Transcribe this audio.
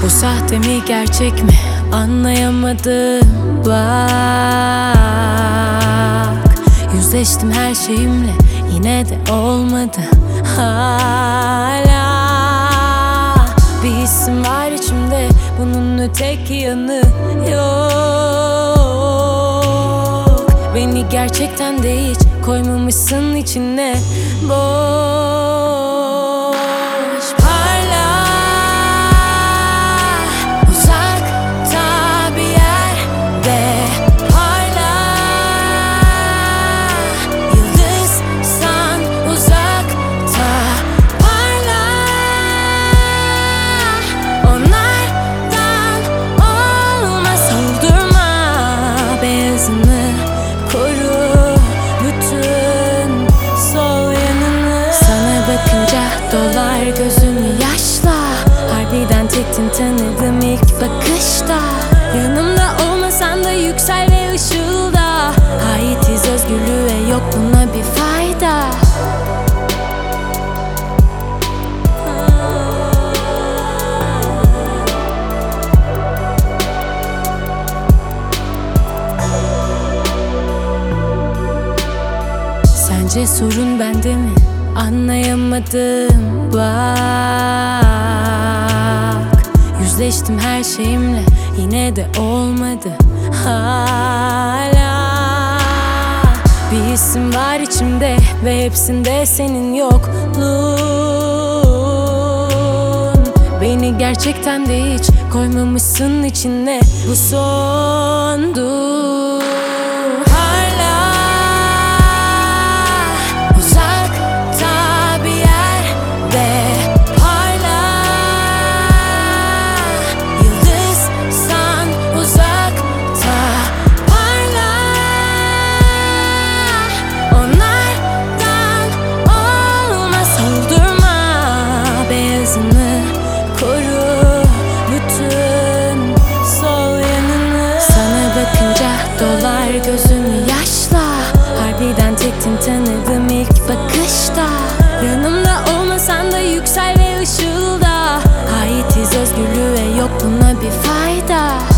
Bu sahte mi gerçek mi anlayamadım. Bak, yüzleştim her şeyimle, yine de olmadı. Hala bir hissim var içimde, bunun öteki yanı yok. Beni gerçekten de hiç koymamışsın içine. Boş parla, uzakta bir yerde parla. Yıldızsan uzakta parla. Onlardan olmaz, soldurma beyazını, koru bütün sol yanını. Sana bakınca dolar gözüm yaşla, harbiden tektin tanıdım ilk bakışta. Yanımda olmasan da yüksel ve ışılda, aitiz özgürlüğe, yok buna bir fayda. Sence sorun bende mi? Anlayamadım. Bak, yüzleştim her şeyimle, yine de olmadı. Hala bir hissim var içimde ve hepsinde senin yokluğun. Beni gerçekten de hiç koymamışsın içine. Bu sondu. Koru bütün sol yanını. Sana bakınca dolar gözüm yaşla, harbiden tektin tanıdım ilk bakışta. Yanımda olmasan da yüksel ve ışılda, aitiz özgürlüğe, yok buna bir fayda.